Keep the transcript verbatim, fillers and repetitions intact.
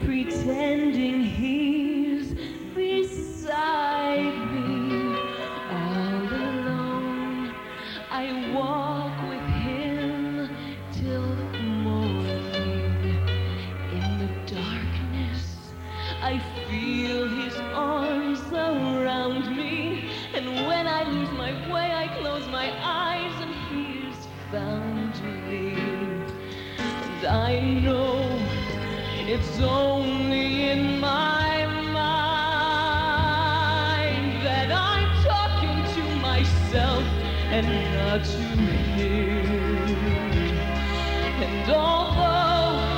pretending he's beside me. All alone, I walk with him till morning. In the darkness, I feel his arms around me. And when I lose my way, I close my eyes and he has found me. And I know it's only in my mind that I'm talking to myself and not to him. And although